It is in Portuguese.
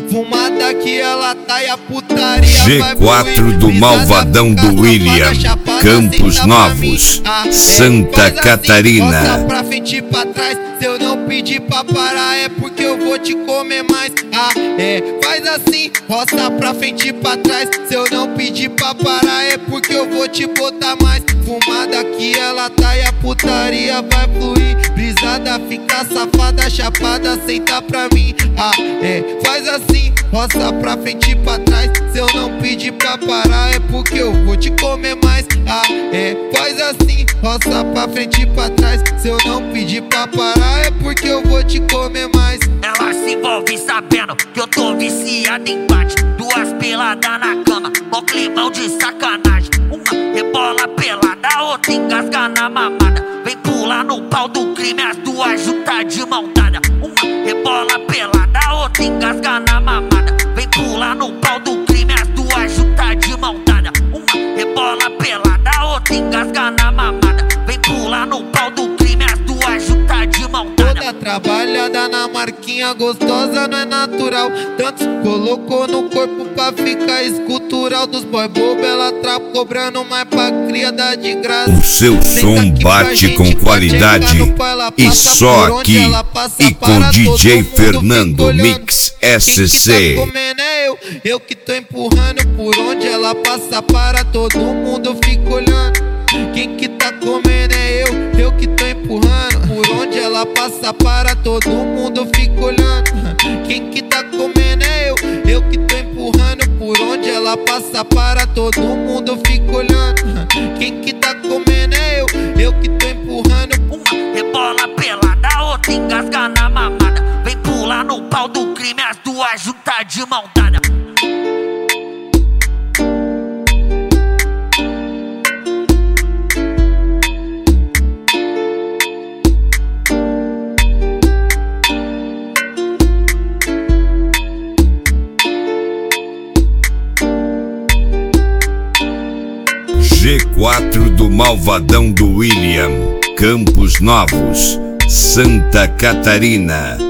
Fumada que ela tá e a putaria G4 do Malvadão do William, Campos Novos, Santa Catarina. Roça pra frente e pra trás, se eu não pedir pra parar é porque eu vou te comer mais. Faz assim, roça pra frente e pra trás, se eu não pedir pra parar é porque eu vou te botar mais. Fumada que ela tá e a putaria vai fluir. Brisada, fica safada, chapada, senta pra mim. Faz assim, roça pra frente e pra trás, se eu não pedir pra parar é porque eu vou te comer mais. Faz assim, roça pra frente e pra trás, se eu não pedir pra parar é porque eu vou te comer mais. Ela se envolve sabendo que eu tô viciado em bate. Duas peladas na cama, mó climão de sacanagem. Uma rebola pelada, outra engasga na mamada. Vem pular no pau do crime, as duas juntas de mão dada. Uma rebola pelada, outra engasga na mamada. Vem pular no pau do crime, as duas juntas de mão dada. Uma rebola pelada, outra engasga na mamada. Vem pular no pau do crime, as duas juntas de mão dada. Toda trabalhada na marquinha gostosa não é natural. Tantos colocou no corpo pra ficar escultural. Dos boy bobo ela trapa cobrando mais pra cria dar de graça. O seu som bate com qualidade e só aqui e com DJ Fernando Mix SC. Eu que tô empurrando por onde ela passa para todo mundo fica olhando. Quem que tá comendo é eu que tô empurrando por onde ela passa para todo mundo fica olhando. Quem que tá comendo é eu que tô empurrando por onde ela passa para todo mundo fica olhando. Quem que tá comendo é eu que tô empurrando. Uma rebola pelada, outra engasga na mamada. Vem pular no pau do crime, as duas juntas de mão dada. G4 do Malvadão do William, Campos Novos, Santa Catarina.